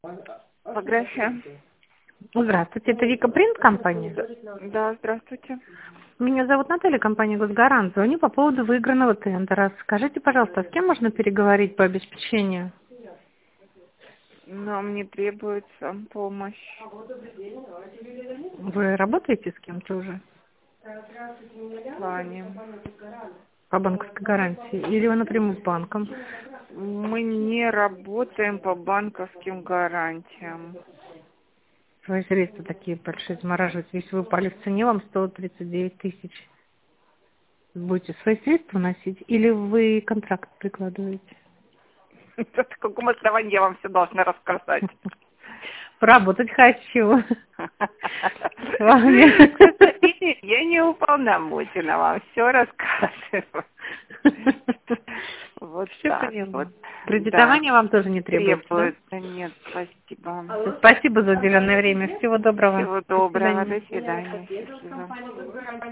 Фотография. Здравствуйте, это Вика Принт компания? Да, здравствуйте. Меня зовут Наталья, компания «Госгарант». Звоню по поводу выигранного тендера. Скажите, пожалуйста, с кем можно переговорить по обеспечению? Нам не требуется помощь. Вы работаете с кем-то уже В плане. по банковской гарантии? Или вы напрямую с банком? Мы не работаем по банковским гарантиям. Свои средства такие большие замораживать. Если вы упали в цене, вам 139 тысяч. Будете свои средства носить или вы контракт прикладываете? По какому основанию я вам все должна рассказать? Поработать хочу с К вами. сожалению, я не уполномочена вам все рассказывать. Вот Все так поняла. вот. Кредитование вам тоже не требуется, да? Требуется. Нет, спасибо. Спасибо за уделенное время. Всего доброго. Всего До доброго. свидания. До свидания. Счастливо.